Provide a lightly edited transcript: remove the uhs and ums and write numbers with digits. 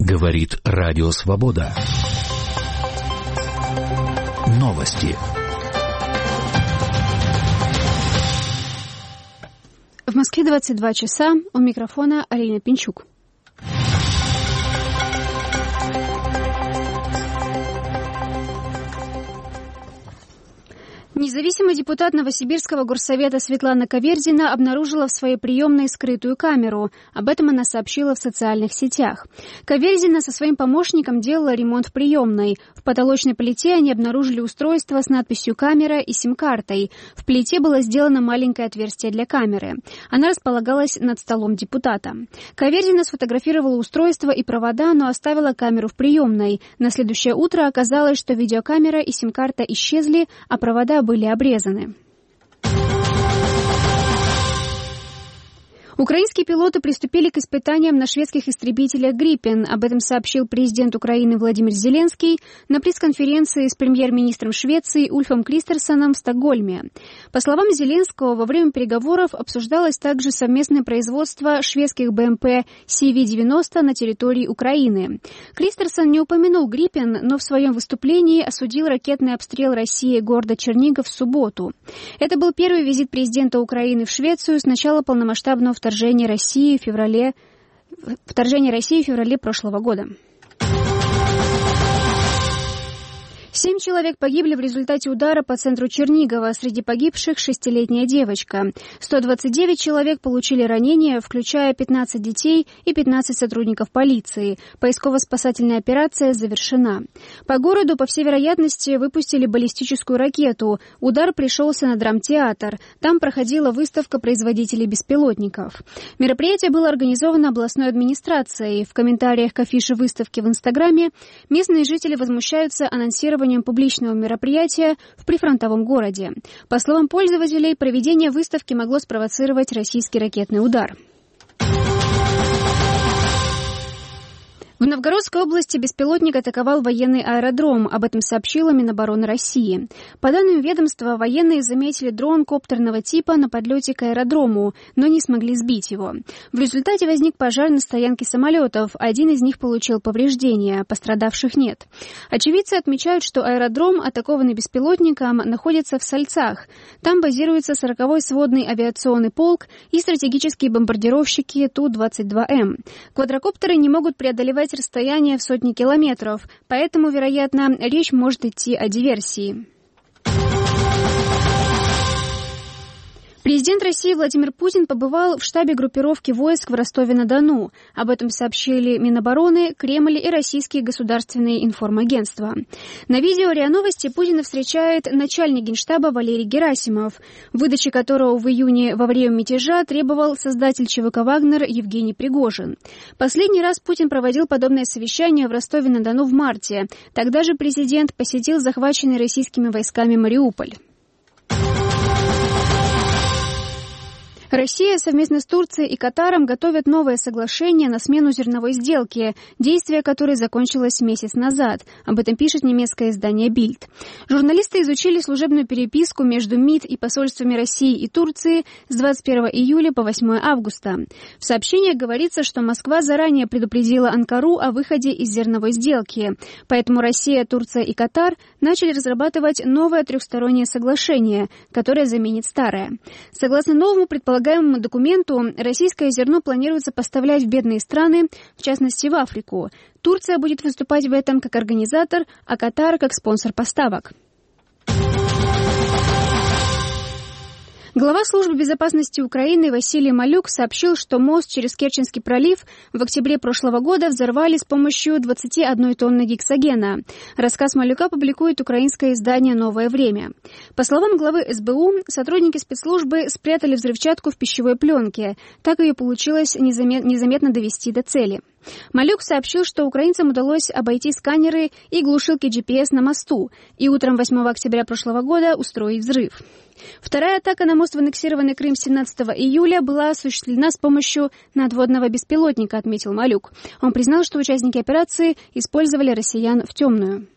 Говорит Радио Свобода. Новости. В Москве 22 часа. У микрофона Алина Пинчук. Независимый депутат Новосибирского горсовета Светлана Каверзина обнаружила в своей приемной скрытую камеру. Об этом она сообщила в социальных сетях. Каверзина со своим помощником делала ремонт в приемной. В потолочной плите они обнаружили устройство с надписью «Камера» и сим-картой. В плите было сделано маленькое отверстие для камеры. Она располагалась над столом депутата. Каверзина сфотографировала устройство и провода, но оставила камеру в приемной. На следующее утро оказалось, что видеокамера и сим-карта исчезли, а провода были обрезаны. Украинские пилоты приступили к испытаниям на шведских истребителях «Гриппен». Об этом сообщил президент Украины Владимир Зеленский на пресс-конференции с премьер-министром Швеции Ульфом Кристерсоном в Стокгольме. По словам Зеленского, во время переговоров обсуждалось также совместное производство шведских БМП CV-90 на территории Украины. Кристерсон не упомянул «Гриппен», но в своем выступлении осудил ракетный обстрел России города Чернигов в субботу. Это был первый визит президента Украины в Швецию с начала полномасштабного вторжение России в феврале прошлого года. 7 человек погибли в результате удара по центру Чернигова. Среди погибших 6-летняя девочка. 129 человек получили ранения, включая 15 детей и 15 сотрудников полиции. Поисково-спасательная операция завершена. По городу, по всей вероятности, выпустили баллистическую ракету. Удар пришелся на драмтеатр. Там проходила выставка производителей беспилотников. Мероприятие было организовано областной администрацией. В комментариях к афише выставки в Инстаграме местные жители возмущаются анонсированием публичного мероприятия в прифронтовом городе. По словам пользователей, проведение выставки могло спровоцировать российский ракетный удар. В Новгородской области беспилотник атаковал военный аэродром. Об этом сообщила Минобороны России. По данным ведомства, военные заметили дрон коптерного типа на подлете к аэродрому, но не смогли сбить его. В результате возник пожар на стоянке самолетов. Один из них получил повреждения, пострадавших нет. Очевидцы отмечают, что аэродром, атакованный беспилотником, находится в Сальцах. Там базируется 40-й сводный авиационный полк и стратегические бомбардировщики Ту-22М. Квадрокоптеры не могут преодолевать расстояние в сотни километров, поэтому, вероятно, речь может идти о диверсии. Президент России Владимир Путин побывал в штабе группировки войск в Ростове-на-Дону. Об этом сообщили Минобороны, Кремль и российские государственные информагентства. На видео РИА Новости Путина встречает начальник Генштаба Валерий Герасимов, выдачи которого в июне во время мятежа требовал создатель ЧВК «Вагнер» Евгений Пригожин. Последний раз Путин проводил подобное совещание в Ростове-на-Дону в марте. Тогда же президент посетил захваченный российскими войсками Мариуполь. Россия совместно с Турцией и Катаром готовят новое соглашение на смену зерновой сделке, действие которой закончилось месяц назад. Об этом пишет немецкое издание «Бильд». Журналисты изучили служебную переписку между МИД и посольствами России и Турции с 21 июля по 8 августа. В сообщениях говорится, что Москва заранее предупредила Анкару о выходе из зерновой сделки. Поэтому Россия, Турция и Катар начали разрабатывать новое трехстороннее соглашение, которое заменит старое. Согласно новому предполагаемому документу, российское зерно планируется поставлять в бедные страны, в частности в Африку. Турция будет выступать в этом как организатор, а Катар как спонсор поставок. Глава службы безопасности Украины Василий Малюк сообщил, что мост через Керченский пролив в октябре прошлого года взорвали с помощью 21 тонны гексогена. Рассказ Малюка публикует украинское издание «Новое время». По словам главы СБУ, сотрудники спецслужбы спрятали взрывчатку в пищевой пленке. Так ее получилось незаметно довести до цели. Малюк сообщил, что украинцам удалось обойти сканеры и глушилки GPS на мосту и утром 8 октября прошлого года устроить взрыв. Вторая атака на мост в аннексированный Крым 17 июля была осуществлена с помощью надводного беспилотника, отметил Малюк. Он признал, что участники операции использовали россиян в темную.